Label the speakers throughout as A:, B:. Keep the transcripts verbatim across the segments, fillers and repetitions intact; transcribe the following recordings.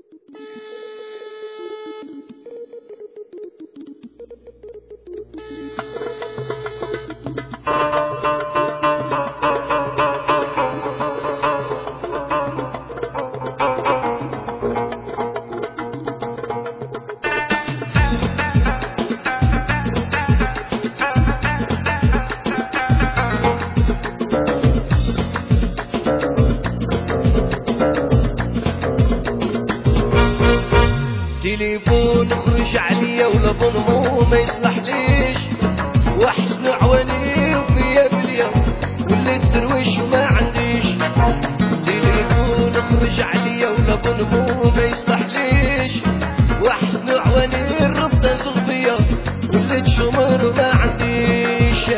A: تليفون خرج عليا ولا ظلمو ما يصلح ليش، وحسن عواني وفيا بليا وليت درويش وما عنديش. تليفون خرج عليا ولا ظلمو ما يصلح ليش، وحسن عواني الرفض نزغ فيا وليت شمر وما عنديش.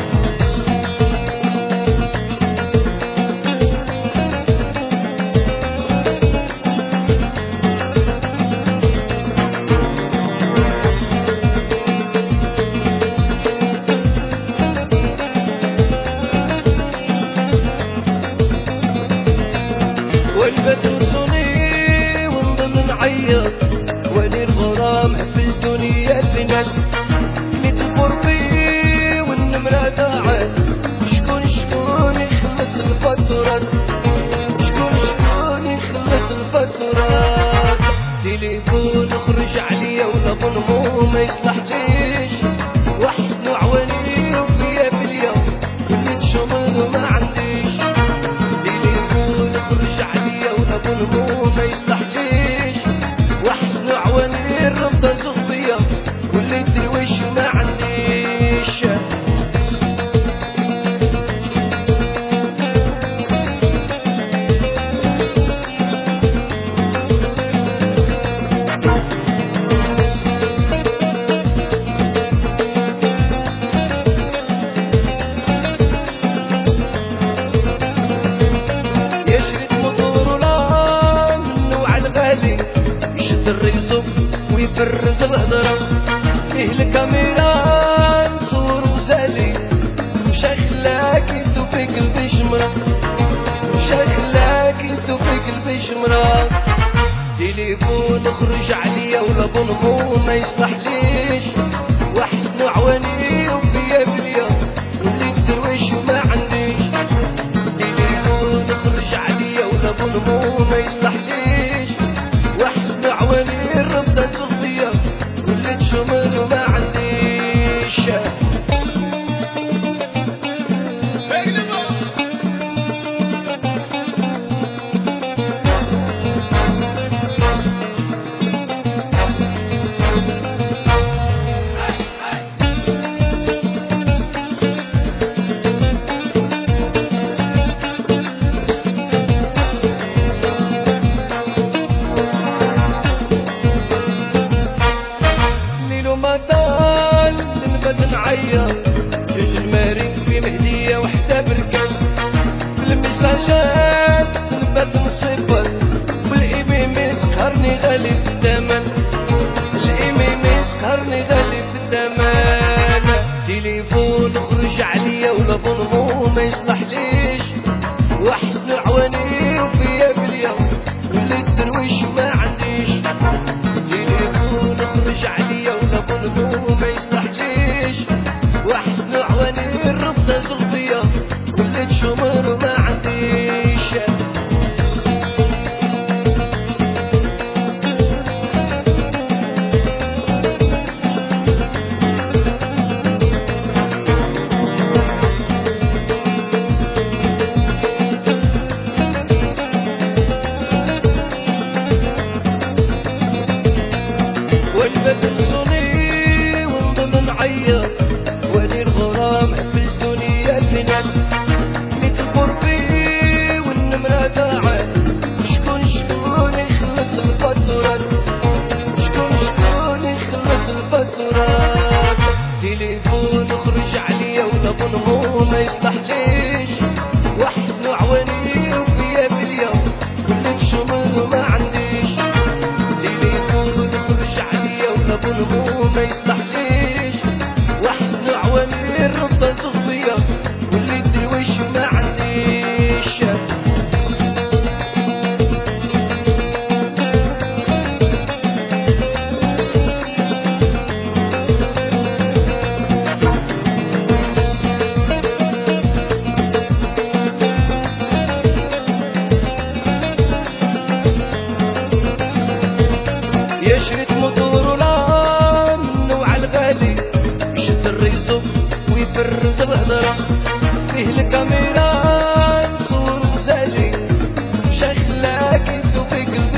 A: والبدر صوني ونضل نعيط واني الغرام في الدنيا البنات كليت القربي والنمرة ضاعت. شكون شكون يخلص الفاتورات، شكون شكون يخلص الفاتورات. تليفون خرج عليا ولا ظلمو ما يصلح ليش، وحسن عواني وفيا بليا وليت شمر وما عنديش. ظلمو ما يصلح ليش، وحسن عواني الرفض نزغ فيا وليت درويش وما عنديش. يشد الريزو ويفرز الهضرة، فيه الكاميرا نصور وزالي وشاخلاك يدو في قلبي شمرة، وشاخلاك يدو في قلبي شمرة. تليفون خرج عليا ولا ظلمو ما يصلح ليش، وحسن عواني وفيا بليا وليت درويش وما عنديش. تليفون خرج عليا ولا ظلمو ما يصلح ليش، وحسن عواني الرفض نزغ فيا وليت شمر وما عنديش. نعيط جوج المارين في مهدية وحدة بركان، بالمساجات نبات نصيبر، والإيميمي سهرني غالي في الثمن، الإيميمي سهرني غالي في الثمن. تليفون خرج عليا ولا ظلمو ما يصلح ليش، وحسن عواني وفيا بليا وليت درويش وما عنديش. تليفون خرج عليا ولا ظلمو ما يصلح ليش، وحسن عواني الرفض نزغ فيا وليت شمر وما عنديش. والبدر صوني ونضل نعيط واني الغرام في الدنيا البنات كليت القربي والنمرة ضاعت. شكون شكون يخلص الفاتورات، شكون شكون يخلص الفاتورات. تليفون خرج عليا ولا ظلمو ما يصلح ليش، وحسن عواني وفيا بليا وليت شمر وما عنديش. تليفون خرج عليا ولا ظلمو ما يصلح ليش، وحسن عواني الرفض نزغ فيا وليت درويش وما عنديش. كاميرا نصور وزالي شخلاك انتو فكر